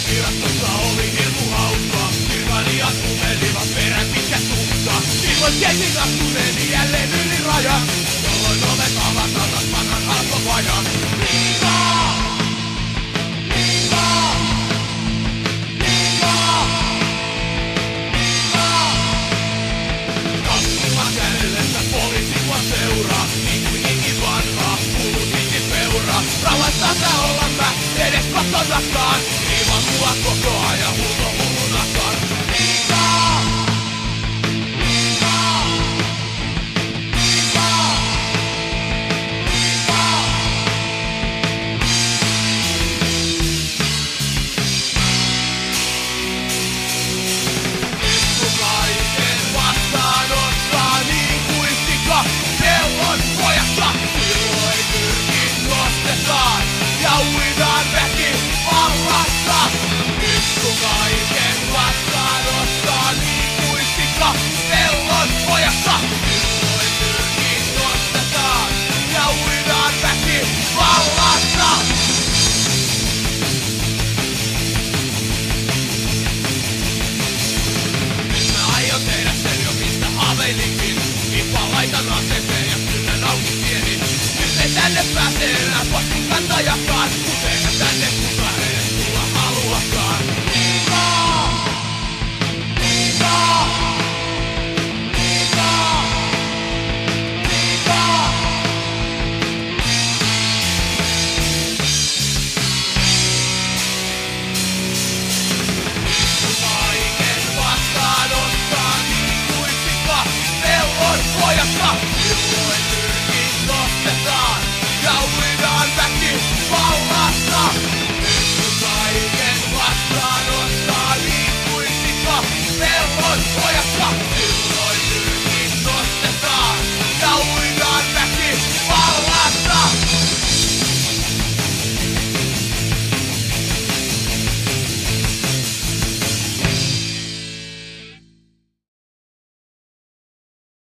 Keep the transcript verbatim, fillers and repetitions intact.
Virastossa oli hirmu hauska, virkailijat umelivat perän pitkä tukka. Silloin tiesin astuneeni jälleen yli rajan, jolloin ovet avataan taas vanhan halkopajan. Liikaa! Liikaa! Liikaa! Liikaa! Kastumaan kädellessä poliisi mua seuraa, niin kuin ikin vanhaa, kuuluu ikin peuraa. Rauhassa tää olla mä edes kotonakaan, ilman mua koko ajan huuto hullunakaan. Liikaa! Liikaa! Liikaa! Liikaa! Isku kaiken vastaanottaa niin kuin sika pellon pojassa. Silloin tyrkin nostetaan ja uidaan väkivallassa. Isku kaiken vastaanottaa niin kuin sika pellon pojassa. Silloin tyrkin nostetaan ja uidaan väkivallassa. Nyt mä aion tehdä sen jo mistä haaveilinkin. Kippaan laitan asenteen ja kynnän auki pieni. Nyt ei tänne pääse enää postin kantajakaan.